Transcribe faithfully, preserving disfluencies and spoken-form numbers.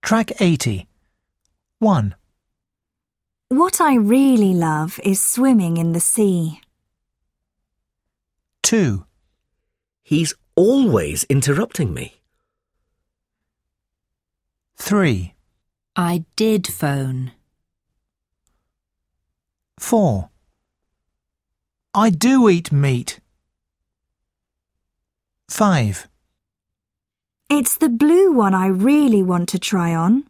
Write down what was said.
Track eighty. one. What I really love is swimming in the sea. two. He's always interrupting me. three. I did phone. four. I do eat meat. five. It's the blue one I really want to try on.